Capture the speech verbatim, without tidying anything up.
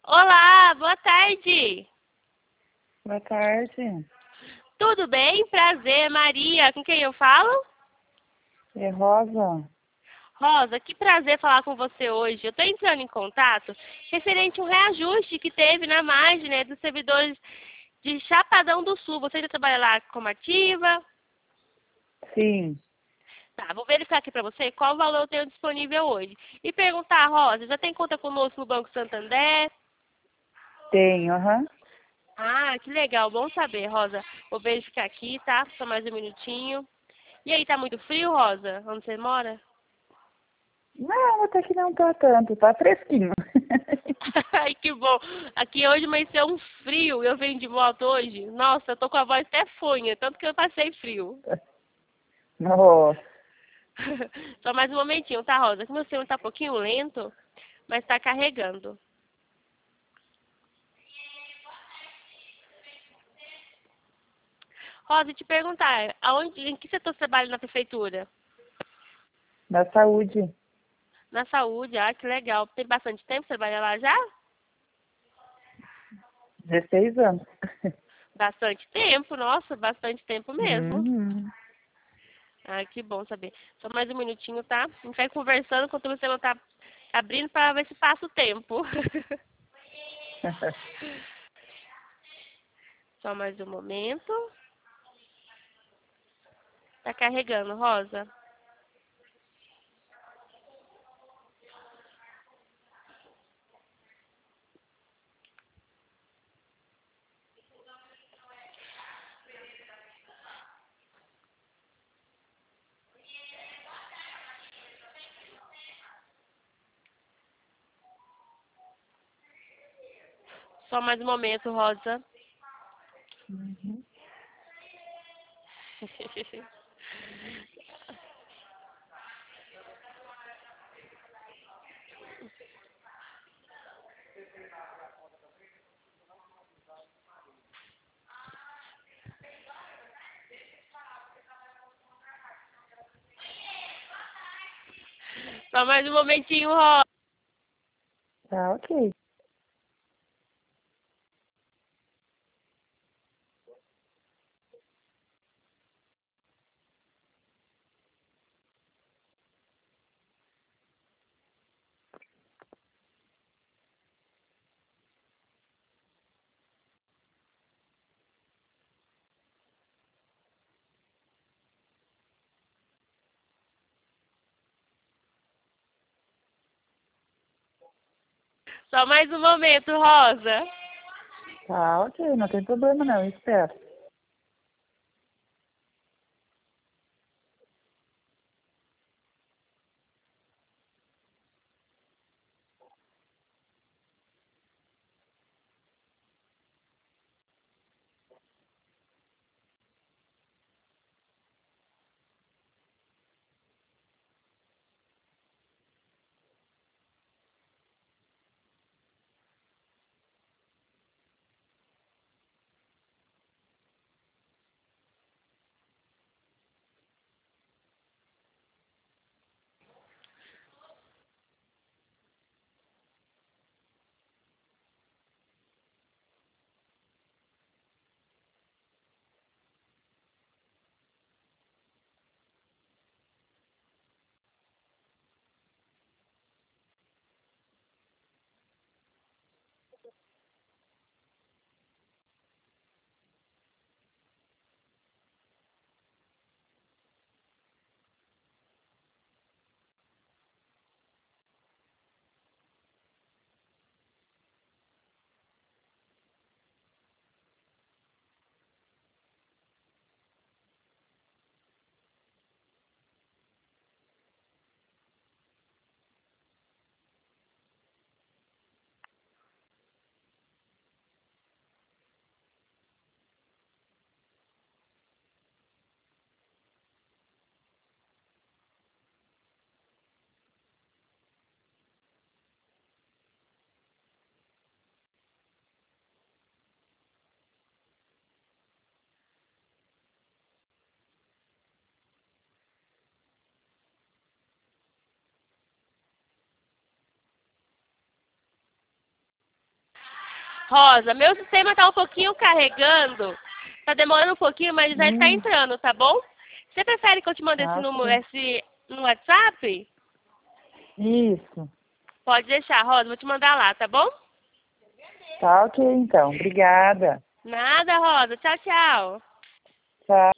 Olá, boa tarde. Boa tarde. Tudo bem? Prazer, Maria. Com quem eu falo? É Rosa? Rosa, que prazer falar com você hoje. Eu estou entrando em contato referente a um reajuste que teve na margem, né, dos servidores de Chapadão do Sul. Você já trabalha lá como ativa? Sim, Tá, vou verificar aqui para você qual valor eu tenho disponível hoje. E perguntar, Rosa, já tem conta conosco no Banco Santander? tenho, aham. Ah, que legal, bom saber, Rosa. Vou verificar aqui, tá? Só mais um minutinho. E aí, tá muito frio, Rosa? Onde você mora? Não, até que não tá tanto, tá fresquinho. Ai, que bom. Aqui hoje amanheceu um frio. Eu venho de moto hoje. Nossa, eu tô com a voz até fanha, tanto que eu passei frio. Nossa, Só mais um momentinho, tá, Rosa? Que meu celular tá um pouquinho lento, mas tá carregando. Rosa, te perguntar, aonde, em que setor você trabalha na prefeitura? da saúde, Na saúde, ah, que legal. Tem bastante tempo que você trabalha lá já? dezesseis anos. Bastante tempo, nossa, bastante tempo mesmo. Uhum. Ah, que bom saber. Só mais um minutinho, tá? A gente vai conversando enquanto você não tá abrindo para ver se passa o tempo. Só mais um momento. Tá carregando, Rosa. Só mais um momento, Rosa. Uhum. Só mais um momentinho, Rosa. Tá ok. Só mais um momento, Rosa. Tá ok, não tem problema não, eu espero. Rosa, meu sistema tá um pouquinho carregando. Tá demorando um pouquinho, mas já Hum, tá entrando, tá bom? Você prefere que eu te mande esse tá número ok. esse, no WhatsApp? Isso. Pode deixar, Rosa, vou te mandar lá, tá bom? Tá ok, então. Obrigada. Nada, Rosa. Tchau, tchau. Tchau.